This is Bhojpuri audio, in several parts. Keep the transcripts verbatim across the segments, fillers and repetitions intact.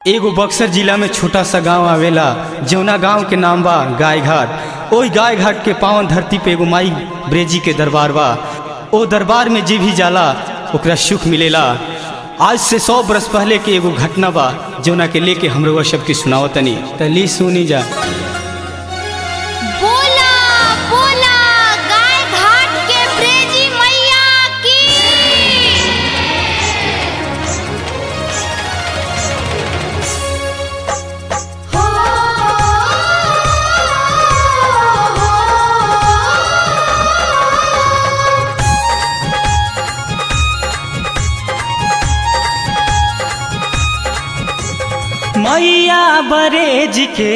एगो बक्सर जिला में छोटा सा गांव आवेला जौना गांव के नाम बा गाय घाट। ओई गाय घाट के पावन धरती पे एगो माई ब्रेजी के दरबार बा। ओ दरबार में जे भी जाला ओकरा सुख मिलेला। आज से सौ बरस पहले के एगो घटना बा जौना के लेके हमरो सबके सुनावतनी त ली सुनी जा। बोला बोला गाय घाट के ब्रेजी मैया की। हो मैया बरेज के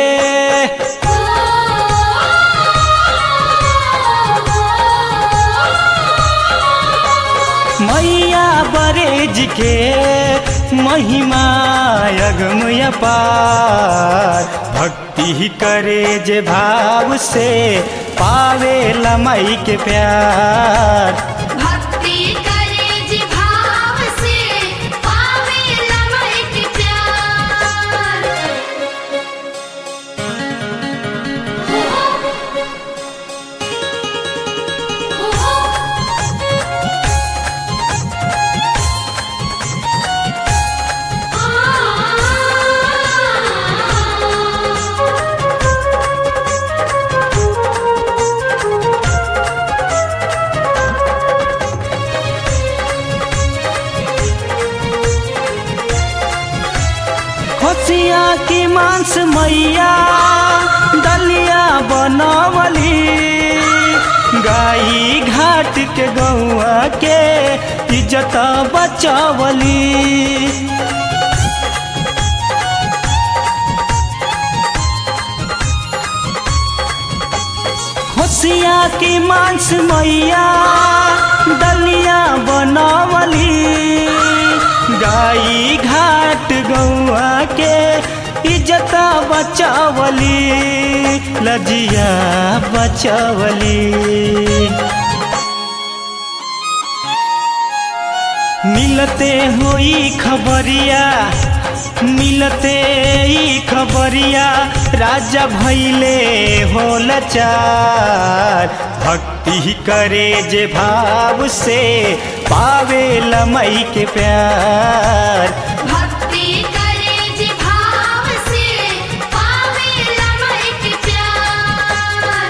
मैया बरेज के महिमा अगम अपार। भक्ति करे जे भाव से पावेला माई के प्यार। भक्ति करे जी भाव से पावेला माई के प्यार। हो हो खसिया की मांस मैया दलिया बनवली। गाई घाट के गौआ के इज्जत बचवली। खसिया की मांस मैया दलिया बनवली। गाई घाट गौआ के इज्जत बचावली। लजिया बचावली। मिलते होई खबरिया मिलते ही खबरिया राजा भैले हो लाचार। भक्ति करे जे भाव से पावेला माई के प्यार। भक्ति करे जी भाव से पावेला माई के प्यार।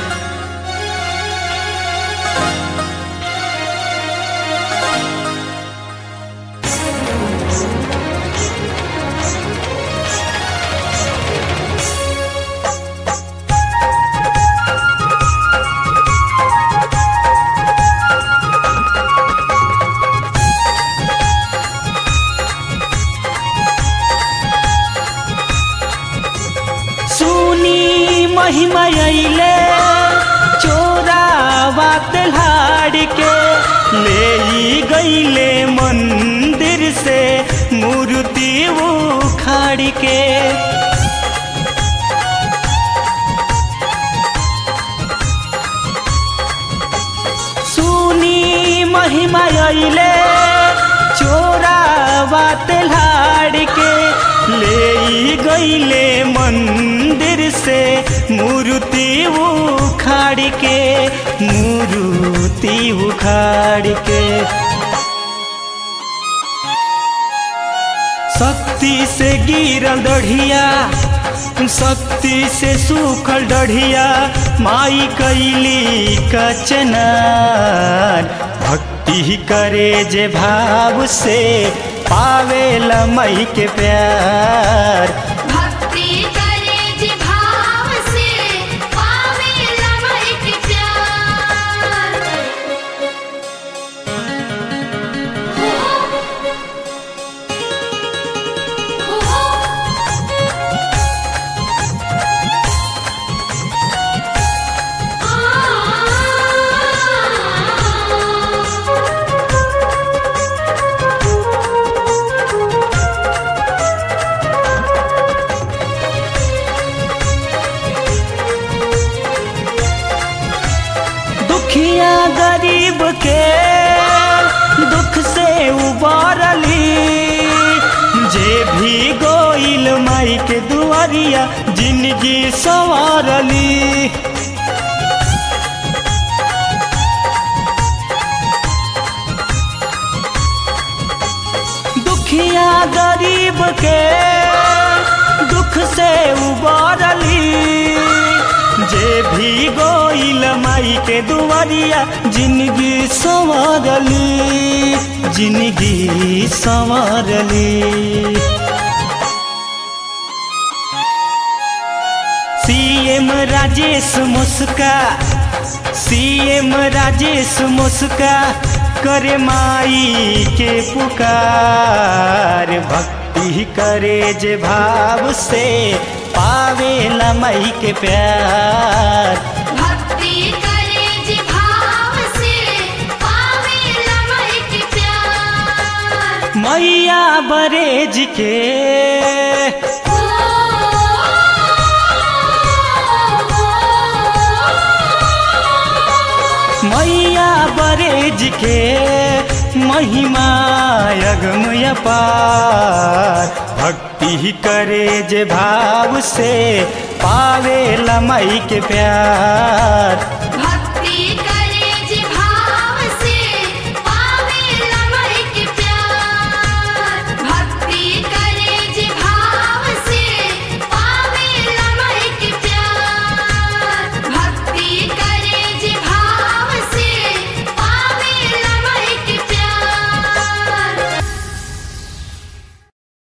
सुनी महिमा अइले चोरावा तल्हाड़ के। ले गईले मंदिर से मूर्ति उखाड़ के। सुनी महिमा अइले चोरावा तल्हाड़ के। ले गईले मंदिर से मूर्ति उखाड़ के। मूर्ति उखाड़ के शक्ति से गिरल दढ़िया शक्ति से सूखल डढ़िया माई कैली कचनार। भक्ति करे जे भाव से पावेला माई के प्यार। भक्ति करे जी भाव से पावेला माई के प्यार। हो हो गइल माई के दुआरिया जिंदगी संवारली। दुखिया गरीब के दुख से उबारली। जे भी गइल माई के दुआरिया जिंदगी संवारली, जिंदगी संवारली। सीएम राजेश मुस्का, सीएम राजेश मुस्का करे माई के पुकार। भक्ति करे जे भाव से पावेला माई के प्यार। भक्ति करे जे भाव से पावेला माई के प्यार। मैया बरेज के मैया बरेज के महिमा अगम अपार। भक्ति करे जे भाव से पावेला माई के प्यार।